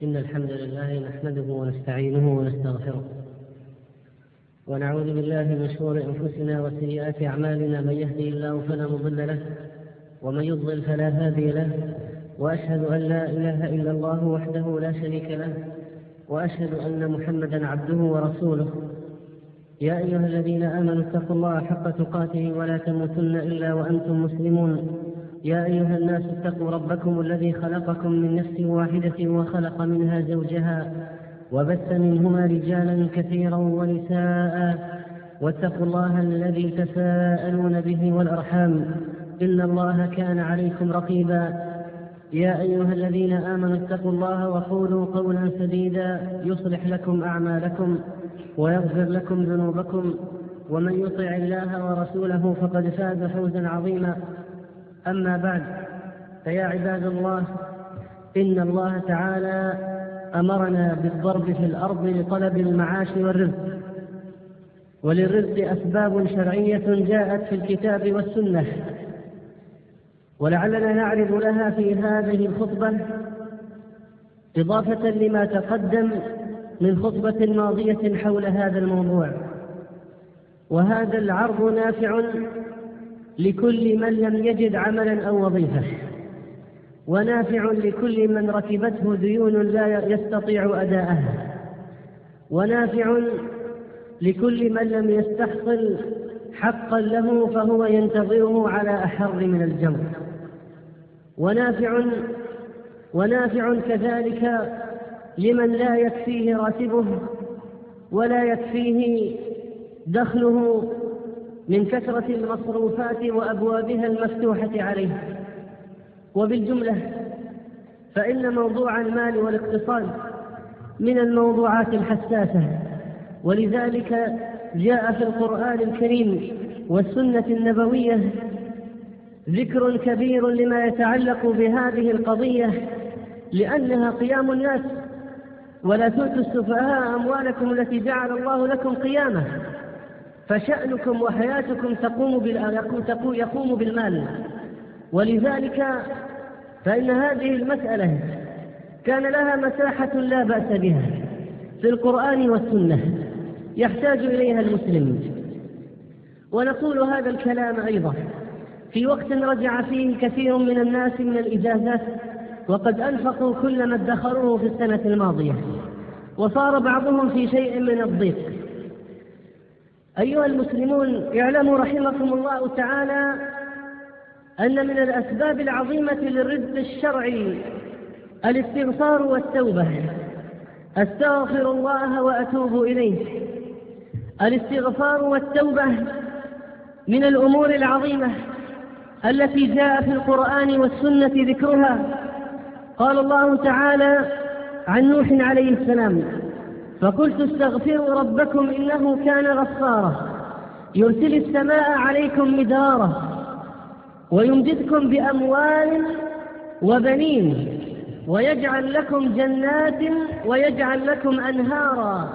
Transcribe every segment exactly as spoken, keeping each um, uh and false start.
إن الحمد لله نحمده ونستعينه ونستغفره ونعوذ بالله من شرور أنفسنا وسيئات أعمالنا. من يهدي الله فلا مضل له ومن يضلل فلا هادي له، وأشهد أن لا إله إلا الله وحده لا شريك له، وأشهد أن محمدا عبده ورسوله. يا أيها الذين آمنوا اتقوا الله حق تقاته ولا تموتن إلا وأنتم مسلمون. يا أيها الناس اتقوا ربكم الذي خلقكم من نفس واحدة وخلق منها زوجها وبث منهما رجالا كثيرا ونساء، واتقوا الله الذي تساءلون به والأرحام إن الله كان عليكم رقيبا. يا أيها الذين آمنوا اتقوا الله وقولوا قولا سديدا يصلح لكم أعمالكم ويغفر لكم ذنوبكم، ومن يطع الله ورسوله فقد فاز فوزا عظيما. أما بعد، فيا عباد الله، إن الله تعالى أمرنا بالضرب في الأرض لطلب المعاش والرزق، وللرزق أسباب شرعية جاءت في الكتاب والسنة، ولعلنا نعرض لها في هذه الخطبة إضافة لما تقدم من خطبة ماضية حول هذا الموضوع. وهذا العرض نافع لكل من لم يجد عملا أو وظيفة، ونافع لكل من ركبته ديون لا يستطيع أداءها، ونافع لكل من لم يستحصل حقا له فهو ينتظره على أحر من الجمر، ونافع ونافع كذلك لمن لا يكفيه راتبه ولا يكفيه دخله من كثرة المصروفات وأبوابها المفتوحة عليه. وبالجملة فإن موضوع المال والاقتصاد من الموضوعات الحساسة، ولذلك جاء في القرآن الكريم والسنة النبوية ذكر كبير لما يتعلق بهذه القضية، لأنها قيام الناس. ولا تؤتوا السفهاء أموالكم التي جعل الله لكم قيامة، فشأنكم وحياتكم تقوم يقوم بالمال. ولذلك فإن هذه المسألة كان لها مساحة لا بأس بها في القرآن والسنة يحتاج إليها المسلم. ونقول هذا الكلام أيضا في وقت رجع فيه كثير من الناس من الإجازات، وقد أنفقوا كل ما ادخروه في السنة الماضية، وصار بعضهم في شيء من الضيق. أيها المسلمون، اعلموا رحمكم الله تعالى أن من الأسباب العظيمة للرزق الشرعي الاستغفار والتوبة. أستغفر الله وأتوب إليه. الاستغفار والتوبة من الأمور العظيمة التي جاء في القرآن والسنة ذكرها. قال الله تعالى عن نوح عليه السلام: فقلت استغفروا ربكم إنه كان غفارا يرسل السماء عليكم مدرارا ويمددكم بأموال وبنين ويجعل لكم جنات ويجعل لكم أنهارا.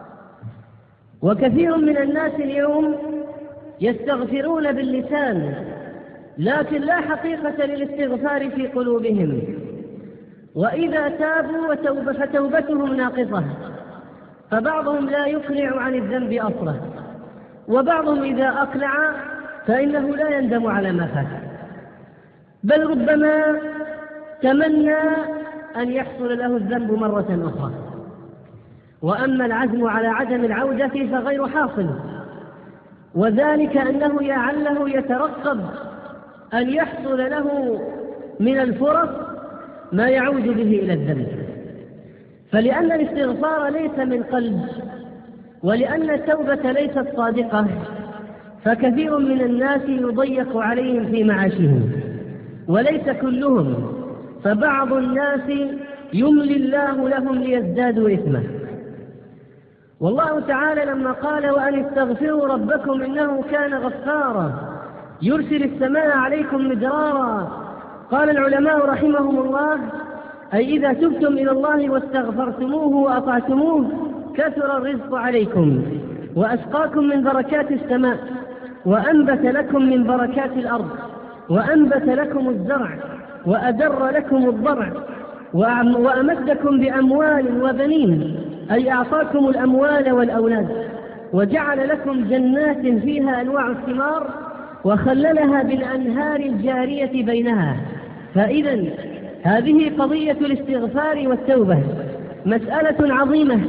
وكثير من الناس اليوم يستغفرون باللسان، لكن لا حقيقة للاستغفار في قلوبهم، وإذا تابوا وتوب فتوبتهم ناقصة، فبعضهم لا يقلع عن الذنب أصلا، وبعضهم إذا أقلع فإنه لا يندم على ما فات، بل ربما تمنى أن يحصل له الذنب مرة أخرى. وأما العزم على عدم العودة فغير حاصل، وذلك أنه لعله يترقب أن يحصل له من الفرص ما يعود به إلى الذنب. فلأن الاستغفار ليس من قلب، ولأن التوبة ليست صادقة، فكثير من الناس يضيق عليهم في معاشهم، وليس كلهم، فبعض الناس يملي الله لهم ليزدادوا إثما. والله تعالى لما قال: وأن استغفروا ربكم إنه كان غفارا يرسل السماء عليكم مدرارا، قال العلماء رحمهم الله: أي إذا تبتم إلى الله واستغفرتموه وأطعتموه كثر الرزق عليكم وأسقاكم من بركات السماء وأنبت لكم من بركات الأرض وأنبت لكم الزرع وأدر لكم الضرع وأمدكم بأموال وبنين، أي أعطاكم الأموال والأولاد، وجعل لكم جنات فيها أنواع الثمار وخللها بالأنهار الجارية بينها. فإذا هذه قضية الاستغفار والتوبة مسألة عظيمة.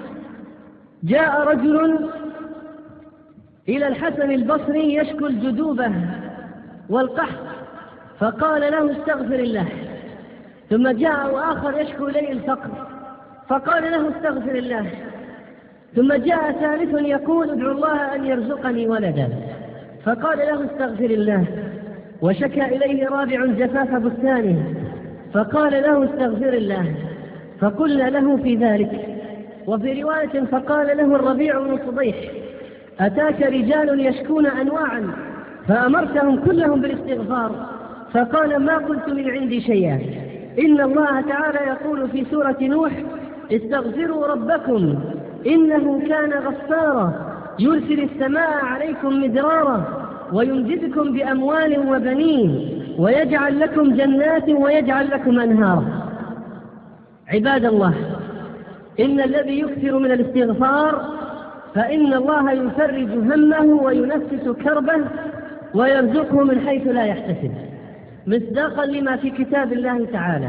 جاء رجل إلى الحسن البصري يشكو الجدوبة والقحط فقال له استغفر الله. ثم جاء آخر يشكو إليه الفقر فقال له استغفر الله. ثم جاء ثالث يقول ادعو الله أن يرزقني ولدا فقال له استغفر الله. وشكى إليه رابع جفاف بستانه فقال له استغفر الله. فقلنا له في ذلك. وفي رواية فقال له الربيع بن صبيح أتاك رجال يشكون أنواعا فأمرتهم كلهم بالاستغفار فقال ما قلت من عندي شيئا. إن الله تعالى يقول في سورة نوح استغفروا ربكم إنه كان غفارا يرسل السماء عليكم مدرارا ويمددكم بأموال وبنين ويجعل لكم جنات ويجعل لكم أنهارا. عباد الله، إن الذي يكثر من الاستغفار فإن الله يفرج همه وينفس كربه ويرزقه من حيث لا يحتسب، مصداقا لما في كتاب الله تعالى.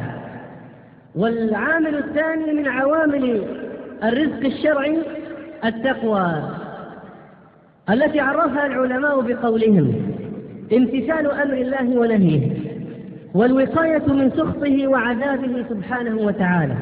والعامل الثاني من عوامل الرزق الشرعي التقوى التي عرفها العلماء بقولهم امتثال أمر الله ونهيه والوقاية من سخطه وعذابه سبحانه وتعالى.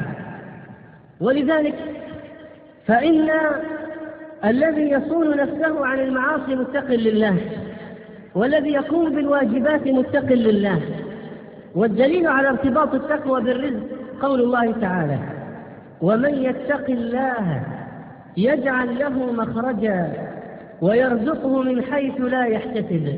ولذلك فإن الذي يصون نفسه عن المعاصي متق لله، والذي يقوم بالواجبات متق لله. والدليل على ارتباط التقوى بالرزق قول الله تعالى ومن يتق الله يجعل له مخرجا ويرزقه من حيث لا يحتسب.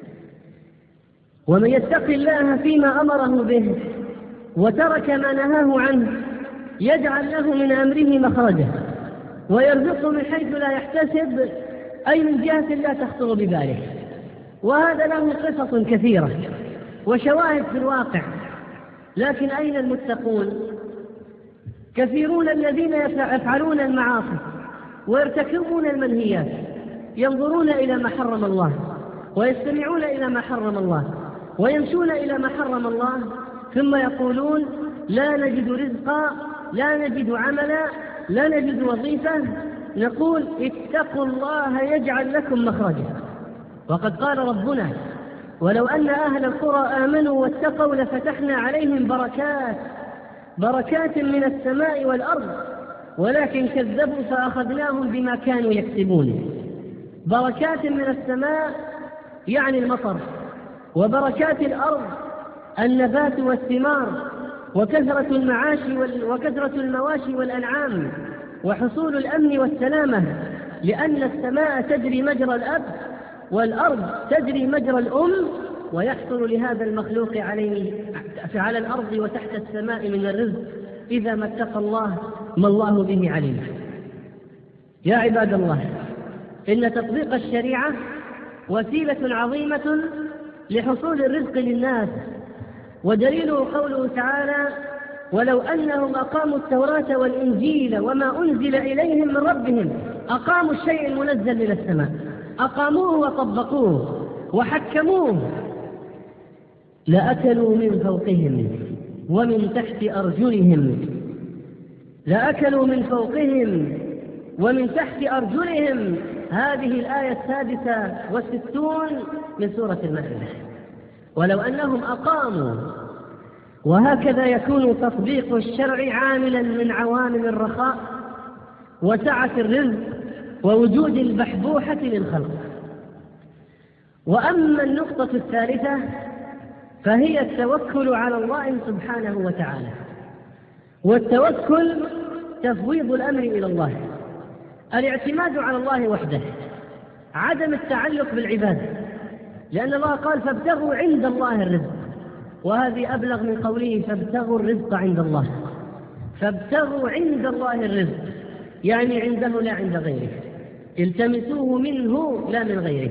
ومن يتق الله فيما أمره به وترك ما نهاه عنه يجعل له من أمره مخرجا ويرزقه من حيث لا يحتسب، أي من جهة لا تخطر بباله. وهذا له قصص كثيرة وشواهد في الواقع. لكن أين المتقون؟ كثيرون الذين يفعلون المعاصي ويرتكبون المنهيات، ينظرون إلى ما حرم الله ويستمعون إلى ما حرم الله ويمشون إلى ما حرم الله، ثم يقولون لا نجد رزقا، لا نجد عملا، لا نجد وظيفة. نقول اتقوا الله يجعل لكم مخرجا. وقد قال ربنا ولو أن أهل القرى آمنوا واتقوا لفتحنا عليهم بركات بركات من السماء والأرض ولكن كذبوا فأخذناهم بما كانوا يكسبون. بركات من السماء يعني المطر، وبركات الأرض النبات والثمار وكثرة المعاش وكثرة المواشي والأنعام وحصول الأمن والسلامة، لأن السماء تجري مجرى الأب والأرض تجري مجرى الأم، ويحصل لهذا المخلوق عليه على الأرض وتحت السماء من الرزق إذا ما اتقى الله ما الله به عليم. يا عباد الله، إن تطبيق الشريعة وسيلة عظيمة لحصول الرزق للناس، ودليله قوله تعالى ولو أنهم أقاموا التوراة والإنجيل وما أنزل إليهم من ربهم، أقاموا الشيء المنزل من السماء، أقاموه وطبقوه وحكموه، لأكلوا من فوقهم ومن تحت أرجلهم لأكلوا من فوقهم ومن تحت أرجلهم. هذه الآية السادسة والستون من سورة المائدة. ولو أنهم أقاموا. وهكذا يكون تطبيق الشرع عاملا من عوامل الرخاء وسعة الرزق ووجود البحبوحة للخلق. وأما النقطة الثالثة فهي التوكل على الله سبحانه وتعالى. والتوكل تفويض الأمر إلى الله، الاعتماد على الله وحده، عدم التعلق بالعباد، لأن الله قال فابتغوا عند الله الرزق، وهذه أبلغ من قوله فابتغوا الرزق عند الله. فابتغوا عند الله الرزق يعني عنده لا عند غيره، التمسوه منه لا من غيره.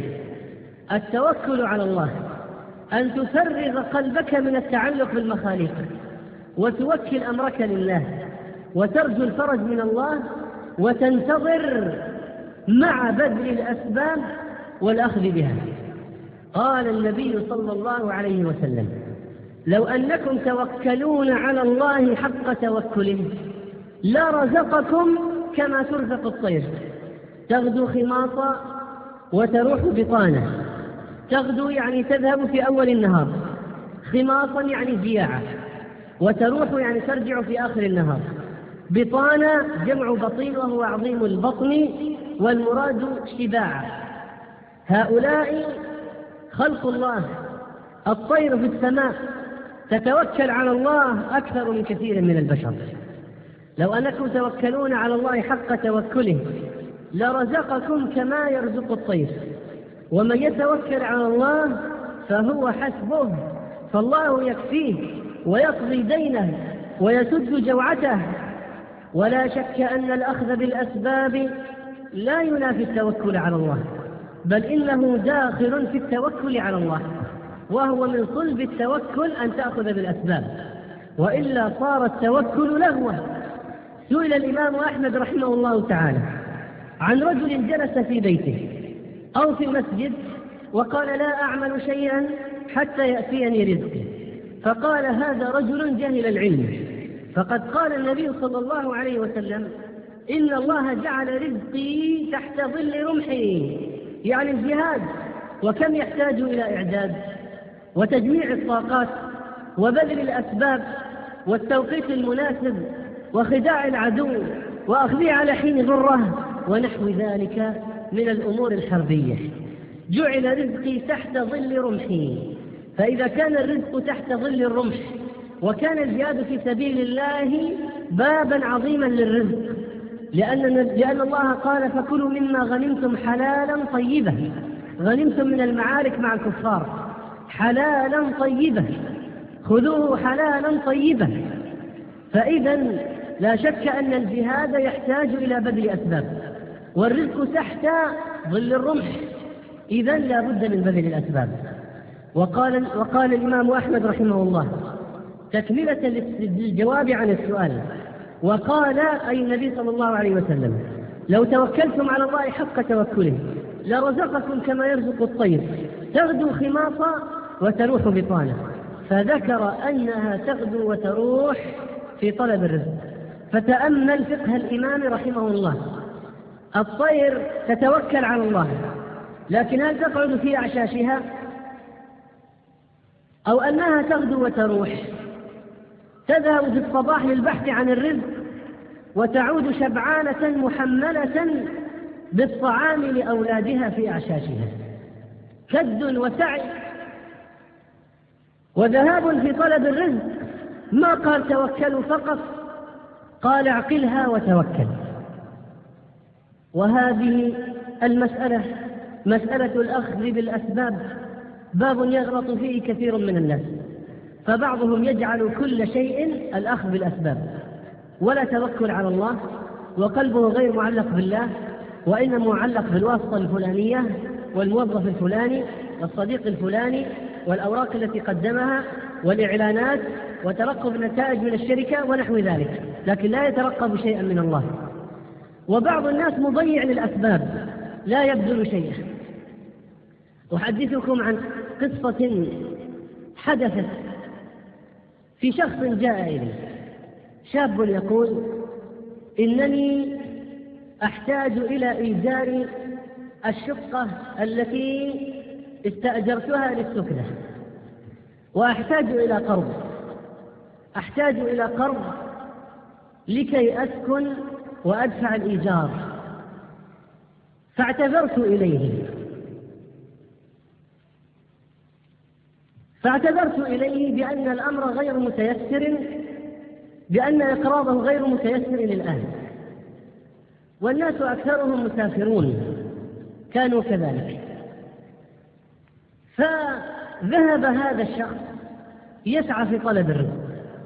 التوكل على الله أن تفرغ قلبك من التعلق بالمخاليق وتوكل أمرك لله وترجو الفرج من الله وتنتظر مع بذل الأسباب والأخذ بها. قال النبي صلى الله عليه وسلم: لو أنكم توكلون على الله حق توكله لرزقكم كما ترزق الطير، تغدو خماصا وتروح بطانة. تغدو يعني تذهب في أول النهار، خماصا يعني جياعة، وتروح يعني ترجع في آخر النهار. بطانة جمع بطين وهو عظيم البطن، والمراد شباعة. هؤلاء خلق الله، الطير في السماء تتوكل على الله أكثر من كثير من البشر. لو أنكم توكلون على الله حق توكله لرزقكم كما يرزق الطير، ومن يتوكل على الله فهو حسبه، فالله يكفيه ويقضي دينه ويسد جوعته. ولا شك أن الأخذ بالأسباب لا ينافي التوكل على الله، بل إنه داخل في التوكل على الله، وهو من صلب التوكل أن تأخذ بالأسباب، وإلا صار التوكل لهوا. سئل الإمام أحمد رحمه الله تعالى عن رجل جلس في بيته أو في المسجد وقال: لا أعمل شيئا حتى يأتيني رزقي، فقال: هذا رجل جهل العلم، فقد قال النبي صلى الله عليه وسلم: إن الله جعل رزقي تحت ظل رمحي، يعني الجهاد، وكم يحتاج إلى إعداد وتجميع الطاقات وبذل الأسباب والتوقيت المناسب وخداع العدو وأخذه على حين ضره ونحو ذلك من الأمور الحربية. جعل رزقي تحت ظل رمحي، فإذا كان الرزق تحت ظل الرمح وكان الجهاد في سبيل الله بابا عظيما للرزق، لأن, لأن الله قال: فكلوا مما غنمتم حلالا طيبا. غنمتم من المعارك مع الكفار حلالا طيبا، خذوه حلالا طيبا. فإذا لا شك أن الجهاد يحتاج إلى بذل أسباب، والرزق تحت ظل الرمح، إذن لا بد من بذل الأسباب. وقال, وقال الإمام أحمد رحمه الله تكملة للجواب عن السؤال، وقال أي النبي صلى الله عليه وسلم: لو توكلتم على الله حق توكله لرزقكم كما يرزق الطير، تغدو خماصا وتروح بطانة. فذكر أنها تغدو وتروح في طلب الرزق. فتأمل فقه الإمام رحمه الله، الطير تتوكل على الله، لكن هل تقعد في أعشاشها أو أنها تغدو وتروح؟ تذهب في الصباح للبحث عن الرزق وتعود شبعانة محملة بالطعام لأولادها في أعشاشها. كد وسعي وذهاب في طلب الرزق. ما قال توكلوا فقط، قال اعقلها وتوكل. وهذه المسألة مسألة الأخذ بالأسباب باب يغلط فيه كثير من الناس، فبعضهم يجعل كل شيء الأخذ بالأسباب ولا توكل على الله، وقلبه غير معلق بالله، وإنما معلق بالواسطة الفلانية والموظف الفلاني والصديق الفلاني والأوراق التي قدمها والإعلانات وترقب نتائج من الشركة ونحو ذلك، لكن لا يترقب شيئا من الله. وبعض الناس مضيع للأسباب لا يبذل شيئا. أحدثكم عن قصة حدثت في شخص جاء إلي، شاب يقول: إنني أحتاج إلى إيجار الشقة التي استأجرتها للسكنة، وأحتاج إلى قرض أحتاج إلى قرض لكي أسكن وأدفع الإيجار. فاعتذرت إليه فاعتذرت إليه بأن الأمر غير متيسر، بأن إقراضه غير متيسر الآن، والناس أكثرهم مسافرون كانوا كذلك. فذهب هذا الشخص يسعى في طلب الرزق،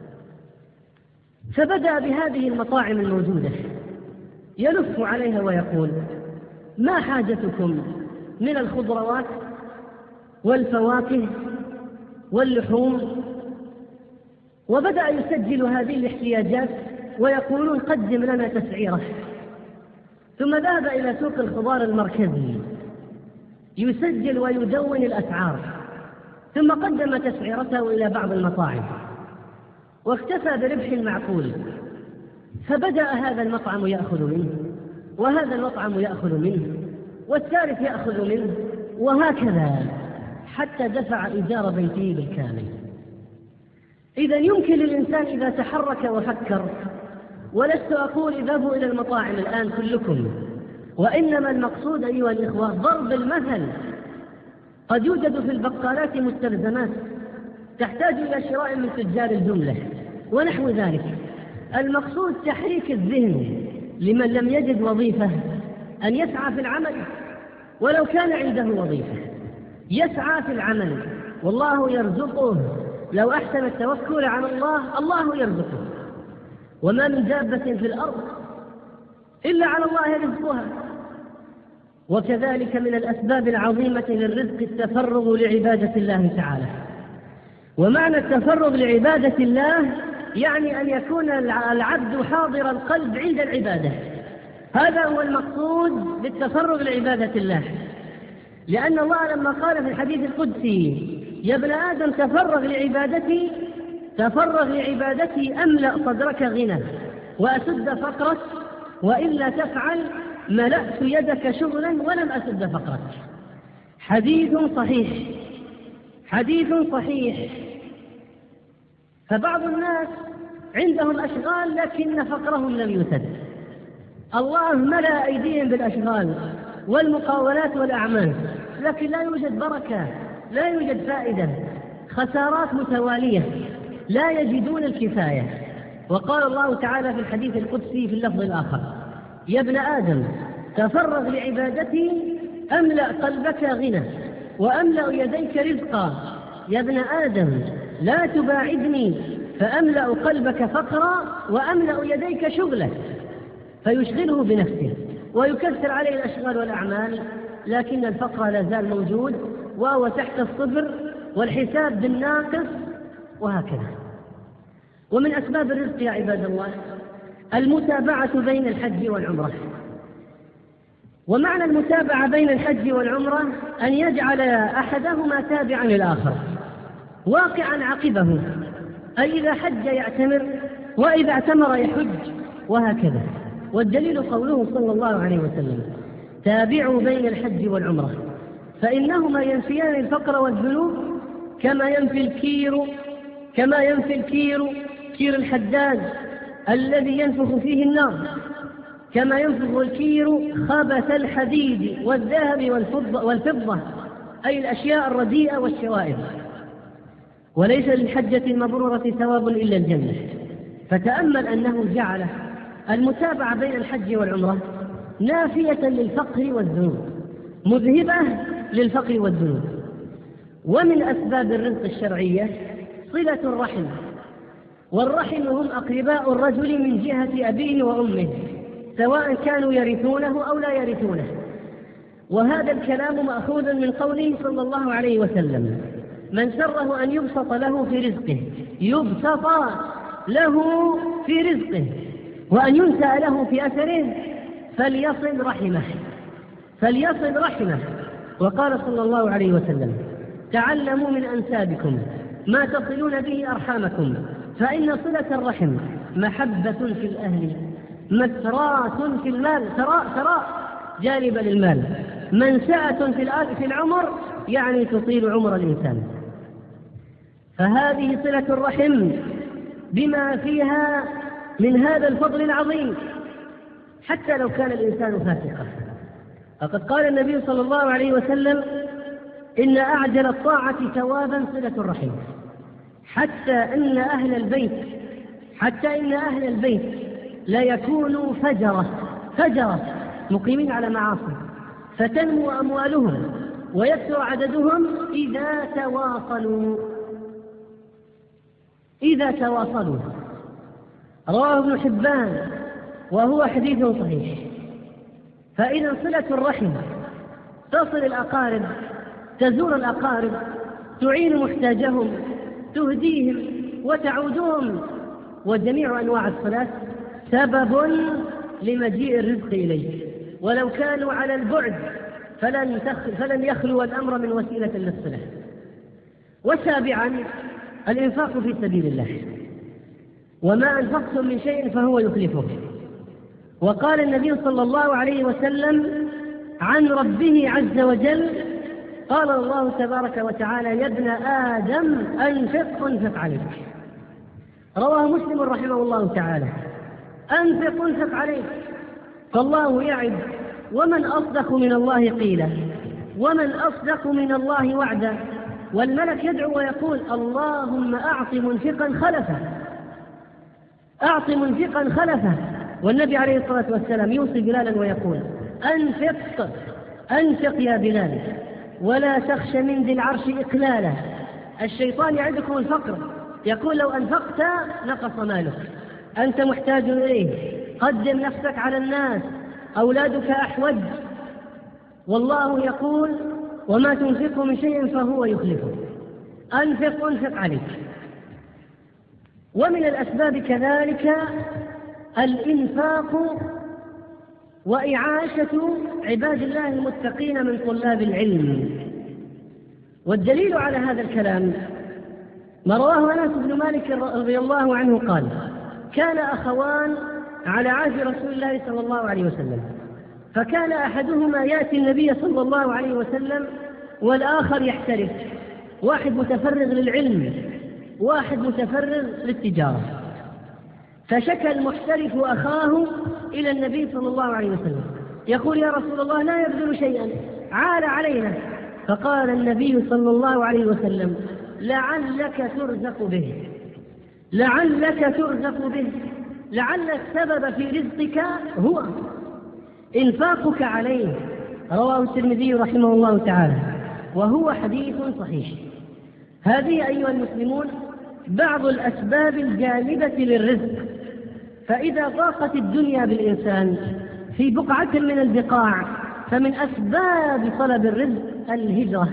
فبدأ بهذه المطاعم الموجودة يلف عليها ويقول: ما حاجتكم من الخضروات والفواكه واللحوم وبدأ يسجل هذه الاحتياجات ويقولون قدم لنا تسعيرة. ثم ذهب إلى سوق الخضار المركزي يسجل ويدون الأسعار، ثم قدم تسعيرته إلى بعض المطاعم واكتفى بربح معقول، فبدأ هذا المطعم يأخذ منه وهذا المطعم يأخذ منه والثالث يأخذ منه، وهكذا حتى دفع إيجار بيته بالكامل. إذا يمكن للإنسان إذا تحرك وفكر، ولست أقول اذهبوا إلى المطاعم الآن كلكم، وإنما المقصود أيها الإخوة ضرب المثل. قد يوجد في البقالات مستلزمات تحتاج إلى شراء من تجار الجملة ونحو ذلك. المقصود تحريك الذهن لمن لم يجد وظيفة أن يسعى في العمل، ولو كان عنده وظيفة يسعى في العمل والله يرزقه. لو أحسن التوكل على الله الله يرزقه، وما من دابة في الأرض إلا على الله رزقها. وكذلك من الأسباب العظيمة للرزق التفرغ لعبادة الله تعالى. ومعنى التفرغ لعبادة الله يعني أن يكون العبد حاضر القلب عند العبادة، هذا هو المقصود بالتفرغ لعبادة الله. لأن الله لما قال في الحديث القدسي يا ابن آدم تفرغ لعبادتي تفرغ لعبادتي أملأ صدرك غنى وأسد فقرك، وإلا تفعل ملأت يدك شغلا ولم أسد فقرك. حديث صحيح حديث صحيح. فبعض الناس عندهم أشغال لكن فقرهم لم يسد. الله ملأ أيديهم بالأشغال والمقاولات والأعمال، لكن لا يوجد بركة، لا يوجد فائدة، خسارات متوالية، لا يجدون الكفاية. وقال الله تعالى في الحديث القدسي في اللفظ الآخر يا ابن آدم تفرغ لعبادتي أملأ قلبك غنى وأملأ يديك رزقا. يا ابن آدم لا تباعدني فأملأ قلبك فقرا وأملأ يديك شغلا، فيشغله بنفسه ويكثر عليه الأشغال والأعمال، لكن الفقر لا زال موجود وهو تحت الصفر والحساب بالناقص، وهكذا. ومن أسباب الرزق يا عباد الله المتابعة بين الحج والعمرة. ومعنى المتابعة بين الحج والعمرة أن يجعل أحدهما تابعا للآخر واقعا عقبه، أي إذا حج يعتمر وإذا اعتمر يحج، وهكذا. والدليل قوله صلى الله عليه وسلم تابعوا بين الحج والعمرة فإنهما ينفيان الفقر والذنوب كما ينفي الكير كما ينفي الكير كير الحداد الذي ينفخ فيه النار، كما ينفخ الكير خبث الحديد والذهب والفضة, والفضة أي الأشياء الرديئة والشوائب. وليس للحجة المبرورة ثواب إلا الجنة. فتأمل أنه جعل المتابعة بين الحج والعمرة نافية للفقر والذنوب مذهبة للفقر والذنوب. ومن أسباب الرزق الشرعية صلة الرحم، والرحم هم أقرباء الرجل من جهة أبيه وأمه سواء كانوا يرثونه أو لا يرثونه. وهذا الكلام مأخوذ من قوله صلى الله عليه وسلم من سره أن يبسط له في رزقه يبسط له في رزقه وأن ينسأ له في أثره فليصل رحمه فليصل رحمه. وقال صلى الله عليه وسلم تعلموا من أنسابكم ما تصلون به أرحامكم فإن صلة الرحم محبة في الأهل مسرات في المال، ثراء ثراء جالبة للمال، منسعة في العمر يعني تطيل عمر الإنسان. فهذه صلة الرحم بما فيها من هذا الفضل العظيم حتى لو كان الإنسان فاسقا. فقد قال النبي صلى الله عليه وسلم إن أعجل الطاعة ثوابا صلة الرحم حتى أن أهل البيت حتى إن أهل البيت لا يكونوا فجرة فجرة مقيمين على معاصي فتنمو أموالهم ويكثر عددهم إذا تواصلوا إذا تواصلوا رواه ابن حبان وهو حديث صحيح. فإذا صلة الرحم تصل الأقارب، تزور الأقارب، تعين محتاجهم، تهديهم وتعودون، وجميع أنواع الصلاة سبب لمجيء الرزق إليك، ولو كانوا على البعد فلن, فلن يخلو الأمر من وسيلة للصلاة. وسابعا الإنفاق في سبيل الله، وما أنفقتم من شيء فهو يخلفه. وقال النبي صلى الله عليه وسلم عن ربه عز وجل: قال الله تبارك وتعالى: يا ابن آدم أنفق أنفق عليك. رواه مسلم رحمه الله تعالى: أنفق أنفق عليك. فالله يعد، ومن أصدق من الله قيلا، ومن أصدق من الله وعدا. والملك يدعو ويقول: اللهم أعط منفقا خلفه، أعط منفقا خلفه. والنبي عليه الصلاة والسلام يوصي بلالا ويقول: أنفق أنفق يا بلال، ولا تخش من ذي العرش إقلالا. الشيطان يعدكم الفقر، يقول: لو أنفقت نقص مالك، أنت محتاج إليه، قدم نفسك على الناس، أولادك أحوج. والله يقول: وما تنفقوا من شيء فهو يخلفه. أنفق أنفق عليك. ومن الأسباب كذلك الإنفاق وإعاشة عباد الله المتقين من طلاب العلم. والدليل على هذا الكلام ما رواه أنس بن مالك رضي الله عنه قال: كان أخوان على عهد رسول الله صلى الله عليه وسلم، فكان أحدهما يأتي النبي صلى الله عليه وسلم والآخر يحترف، واحد متفرغ للعلم واحد متفرغ للتجارة. فشكى المحترف أخاه إلى النبي صلى الله عليه وسلم يقول: يا رسول الله، لا يبذل شيئا، عال علينا. فقال النبي صلى الله عليه وسلم: لعلك ترزق به، لعلك ترزق به، لعل السبب في رزقك هو إنفاقك عليه. رواه الترمذي رحمه الله تعالى، وهو حديث صحيح. هذه أيها المسلمون بعض الأسباب الجالبة للرزق. فإذا ضاقت الدنيا بالإنسان في بقعة من البقاع فمن أسباب طلب الرزق الهجرة.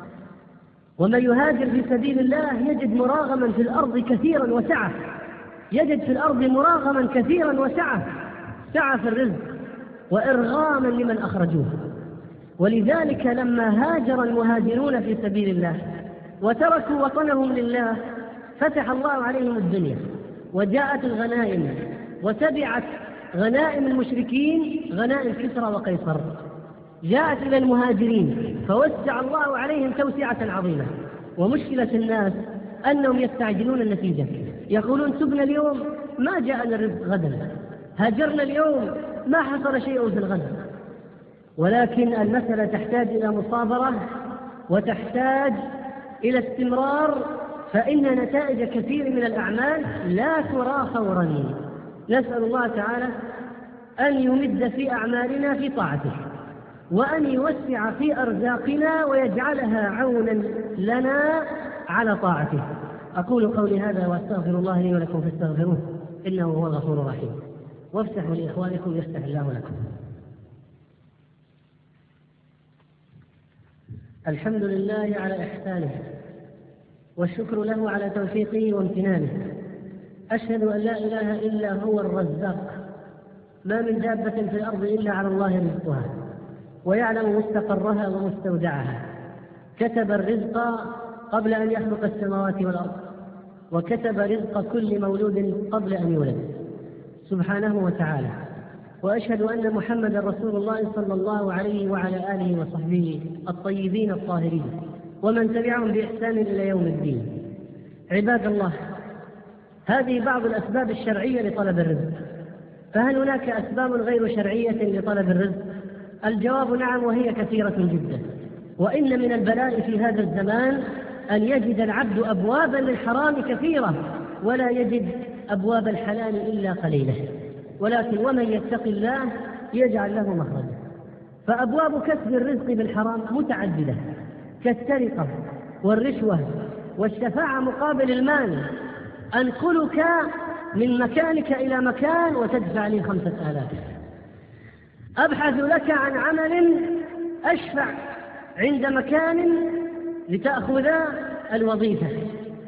ومن يهاجر في سبيل الله يجد مراغما في الأرض كثيرا وسعة، يجد في الأرض مراغما كثيرا وسعة، سعة في الرزق وإرغاما لمن أخرجوه. ولذلك لما هاجر المهاجرون في سبيل الله وتركوا وطنهم لله فتح الله عليهم الدنيا، وجاءت الغنائم وتبعت غنائم المشركين غنائم كسرى وقيصر، جاءت إلى المهاجرين فوسع الله عليهم توسعة عظيمة. ومشكلة الناس أنهم يستعجلون النتيجة، يقولون: تبنا اليوم ما جاءنا الرزق غدا، هاجرنا اليوم ما حصل شيء في الغد. ولكن المسألة تحتاج إلى مصابرة وتحتاج إلى استمرار، فإن نتائج كثير من الأعمال لا ترى فورا. نسأل الله تعالى أن يمد في أعمالنا في طاعته، وأن يوسع في أرزاقنا ويجعلها عونا لنا على طاعته. أقول قولي هذا وأستغفر الله لي ولكم فاستغفروه إنه هو الغفور الرحيم. وافسحوا لإخوانكم يفتح الله لكم. الحمد لله على إحسانه، والشكر له على توفيقه وامتنانه. أشهد أن لا إله إلا هو الرزاق، ما من دابة في الأرض إلا على الله رزقها، ويعلم مستقرها ومستودعها. كتب الرزق قبل أن يخلق السماوات والأرض، وكتب رزق كل مولود قبل أن يولد سبحانه وتعالى. وأشهد أن محمدا رسول الله صلى الله عليه وعلى آله وصحبه الطيبين الطاهرين، ومن تبعهم بإحسان إلى يوم الدين. عباد الله، هذه بعض الأسباب الشرعية لطلب الرزق. فهل هناك أسباب غير شرعية لطلب الرزق؟ الجواب نعم، وهي كثيرة جدا. وإن من البلاء في هذا الزمان أن يجد العبد أبوابا للحرام كثيرة ولا يجد أبواب الحلال إلا قليلة. ولكن ومن يتق الله يجعل له مخرجا. فأبواب كسب الرزق بالحرام متعددة، كالسرقة والرشوة والشفاعة مقابل المال. أنقلك من مكانك إلى مكان وتدفع لي خمسة آلاف، أبحث لك عن عمل أشفع عند مكان لتأخذ الوظيفة،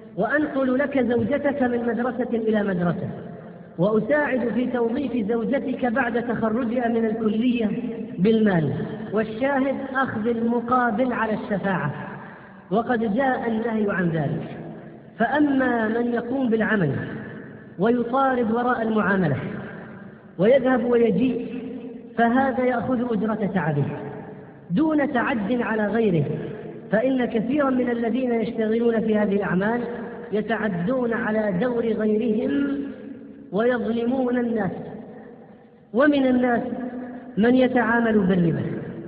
وأنقل لك زوجتك من مدرسة إلى مدرسة، وأساعد في توظيف زوجتك بعد تخرجها من الكلية بالمال، والشاهد أخذ المقابل على الشفاعة، وقد جاء النهي عن ذلك. فأما من يقوم بالعمل ويطارد وراء المعاملة ويذهب ويجيء فهذا يأخذ أجرة تعبه دون تعد على غيره، فإن كثيرا من الذين يشتغلون في هذه الأعمال يتعدون على دور غيرهم ويظلمون الناس. ومن الناس من يتعامل بالربا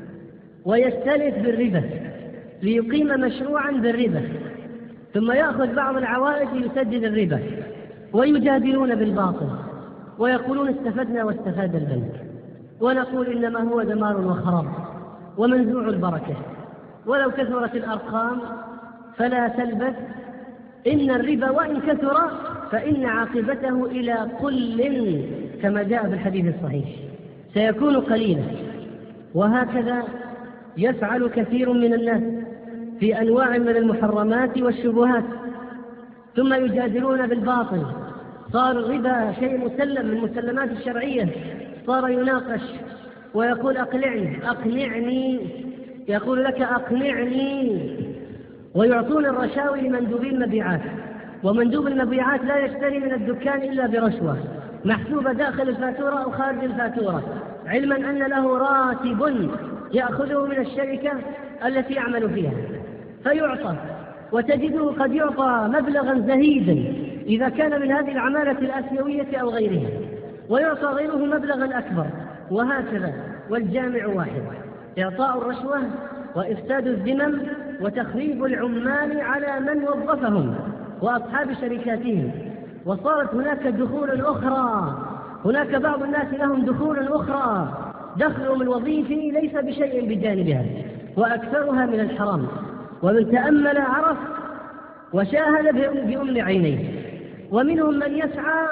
ويستلف بالربا ليقيم مشروعا بالربا، ثم يأخذ بعض العوائد ليسدد الربا، ويجادلون بالباطل ويقولون استفدنا واستفاد البنك، ونقول إنما هو دمار وخراب ومنزوع البركة، ولو كثرت الأرقام فلا تلبث، إن الربا وإن كثر فإن عاقبته إلى قل كما جاء في الحديث الصحيح، سيكون قليلا. وهكذا يفعل كثير من الناس في أنواع من المحرمات والشبهات، ثم يجادلون بالباطل. صار الربا شيء مسلم من المسلمات الشرعية، صار يناقش ويقول أقنعني أقنعني يقول لك أقنعني، ويعطون الرشاوي لمندوبي المبيعات، ومندوب المبيعات لا يشتري من الدكان إلا برشوة محسوبة داخل الفاتورة أو خارج الفاتورة، علما أن له راتب يأخذه من الشركة التي يعمل فيها فيعطى، وتجده قد يعطى مبلغا زهيدا إذا كان من هذه العمالة الآسيوية أو غيرها، ويعطى غيره مبلغا أكبر، وهكذا. والجامع واحد: إعطاء الرشوة وإفساد الذمم وتخريب العمال على من وظفهم وأصحاب شركاتهم. وصارت هناك دخول أخرى، هناك بعض الناس لهم دخول أخرى، دخلهم الوظيفي ليس بشيء بجانبها، وأكثرها من الحرام. ومن تأمل عرف وشاهد بأم عينيه. ومنهم من يسعى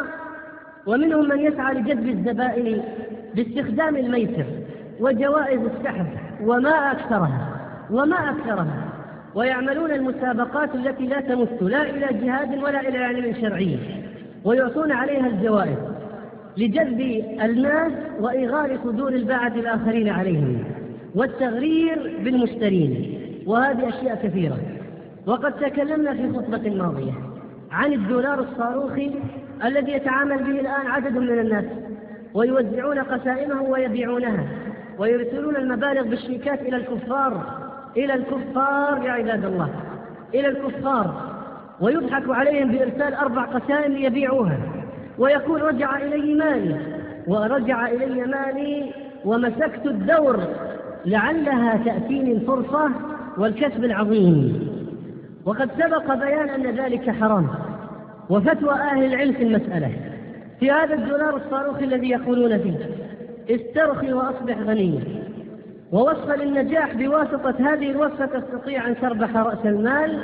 ومنهم من يسعى لجذب الزبائن باستخدام الميسر وجوائز السحب وما أكثرها وما أكثرها ويعملون المسابقات التي لا تمت لا إلى جهاد ولا إلى علم شرعي، ويعطون عليها الجوائز لجذب الناس وإغار صدور الباعة الآخرين عليهم والتغرير بالمشترين. وهذه أشياء كثيرة. وقد تكلمنا في خطبة ماضية عن الدولار الصاروخي الذي يتعامل به الآن عدد من الناس، ويوزعون قسائمه ويبيعونها ويرسلون المبالغ بالشيكات إلى الكفار إلى الكفار يا عباد الله، إلى الكفار، ويضحك عليهم بإرسال أربع قسائم ليبيعوها، ويقول رجع إلي مالي ورجع إلي مالي ومسكت الدور لعلها تأتيني الفرصة والكسب العظيم. وقد سبق بيان أن ذلك حرام، وفتوى أهل العلم في المسألة في هذا الدولار الصاروخي الذي يقولون فيه استرخي وأصبح غنيا. ووصف للنجاح بواسطة هذه الوصفة تستطيع أن تربح رأس المال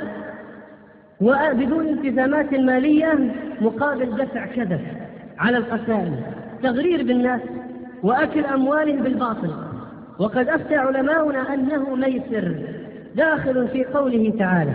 وبدون التزامات مالية مقابل دفع كذب على القسائم، تغرير بالناس وأكل أموالهم بالباطل. وقد أفتى علماؤنا أنه ميسر داخل في قوله تعالى: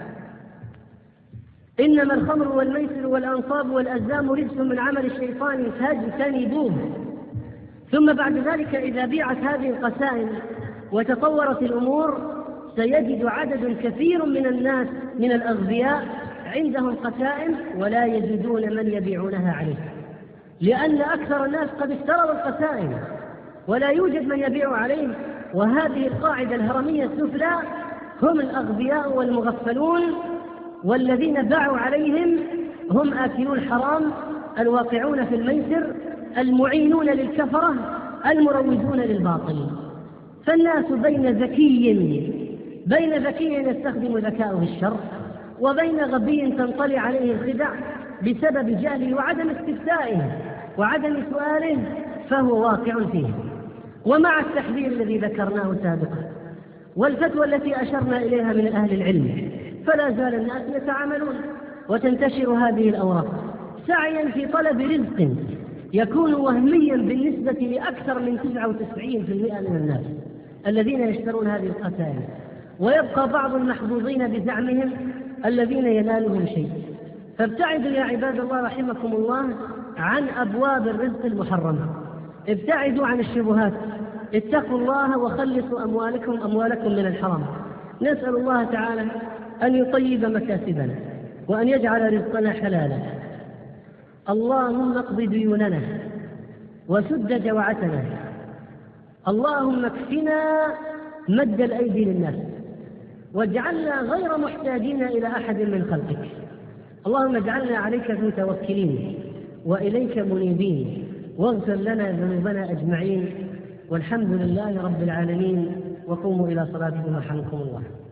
إنما الخمر والميسر والأنصاب والأزلام رجس من عمل الشيطان فاجتنبوه. ثم بعد ذلك إذا بيعت هذه القسائم وتطورت الأمور سيجد عدد كثير من الناس من الأغبياء عندهم قسائم ولا يجدون من يبيعونها عليه، لأن أكثر الناس قد اشتروا القسائم ولا يوجد من يبيع عليه. وهذه القاعدة الهرمية السفلى هم الأغبياء والمغفلون، والذين باعوا عليهم هم آكلو الحرام الواقعون في الميسر المعينون للكفرة المروجون للباطل. فالناس بين ذكي بين ذكي يستخدم ذكاءه الشر، وبين غبي تنطلي عليه الخدع بسبب جهله وعدم استفتائه وعدم سؤاله فهو واقع فيه. ومع التحذير الذي ذكرناه سابقا والفتوى التي أشرنا إليها من أهل العلم، فلا زال الناس يتعاملون وتنتشر هذه الأوراق سعيا في طلب رزق يكون وهميا بالنسبة لأكثر من تسعة وتسعين بالمئة من الناس الذين يشترون هذه القسائم، ويبقى بعض المحظوظين بزعمهم الذين ينالهم شيء. فابتعدوا يا عباد الله رحمكم الله عن أبواب الرزق المحرمة، ابتعدوا عن الشبهات، اتقوا الله وخلصوا أموالكم أموالكم من الحرام. نسأل الله تعالى أن يطيب مكاسبنا وأن يجعل رزقنا حلالا. اللهم اقض ديوننا وسد جوعتنا، اللهم اكفنا مد الأيدي للناس واجعلنا غير محتاجين إلى أحد من خلقك. اللهم اجعلنا عليك متوكلين وإليك منيبين، واغفر لنا ذنوبنا أجمعين، والحمد لله رب العالمين. وقوموا إلى صلاتكم رحمكم الله.